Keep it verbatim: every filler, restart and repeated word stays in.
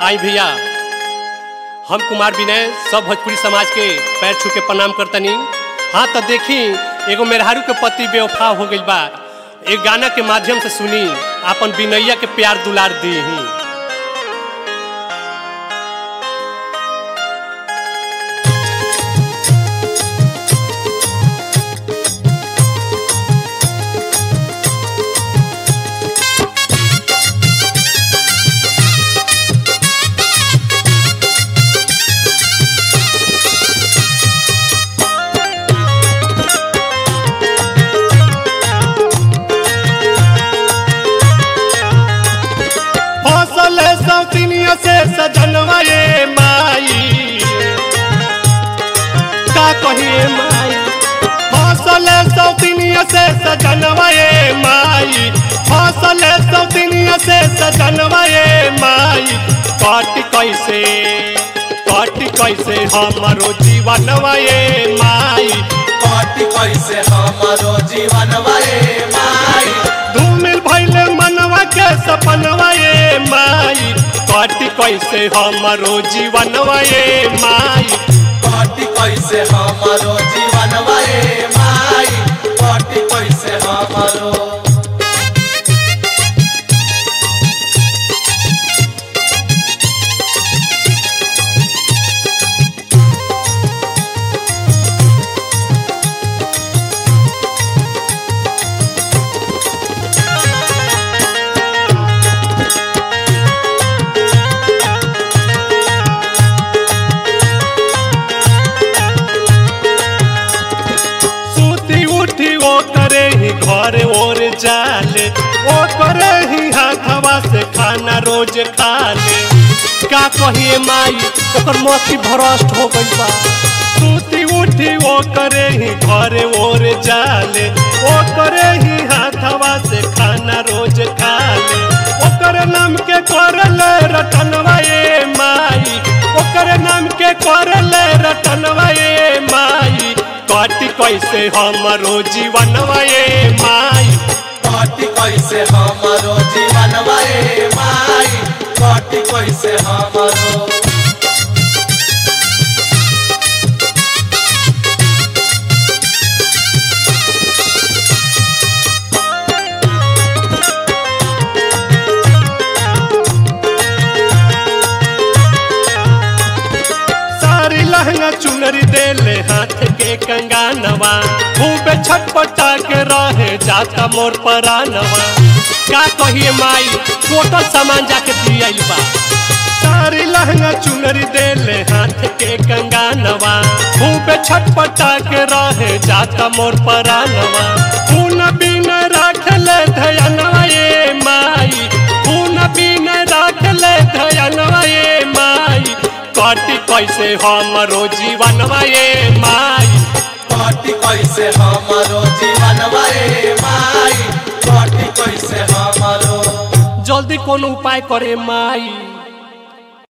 आई भैया हम कुमार विनय सब भोजपुरी समाज के पैर छू के प्रणाम करतनी। हाँ तो देखी एगो मेहरारू के पति बेवफा हो गई बा, एक गाना के माध्यम से सुनी अपन विनैया के प्यार दुलार दी। से सजनवा ये माई का कहिए माई, फसल सौतिनिया से सजनवा ये माई, फसल सौतिनिया से सजनवा ये माई। काट कैसे काट कैसे हमारो जीवनवा ये माई, काट कैसे हमारो जीवनवा ये माई। धूमिल भइले मनवा के सपनवा ये माई, काट कैसे हमारो जीवनवा ये माई, काट कैसे हमारो जीवनवा ये माई, काट कैसे हमारो। घर और जाले ओ करे ही हाथवा से खाना रोज खाले। का कहिए माई ओकर मस्ती भ्रष्ट हो गई बा, सूती उठी वो करे ही घर और जाले, ओ करे ही हाथवा से खाना रोज खाले। ओकर नाम के करले रटनवा ये माई, ओकर नाम के करले रटनवा ये माई। काट कैसे हमारो जीवनवा ये माई, काट कैसे हमारो जीवनवा ये माई, काट कैसे हमारो। लहंगा चुनरी देले हाथ के कंगानवा, खूब छटपटा के रहे जाता मोर परानवा। का कहिए माई टोटल सामान जाके दियाइल बा, सारी लहंगा चुनरी देले हाथ के कंगानवा, खूब छटपटा के रहे जाता मोर परानवा। खून बिन राखले धयनवा ये माई, खून बिन राखले धयनवा ये माई। काट कैसे हमारो जीवनवा ये माई, काट कैसे हमारो जीवनवा ये माई, काट कैसे हमारो। जल्दी कोनो उपाय करे माई।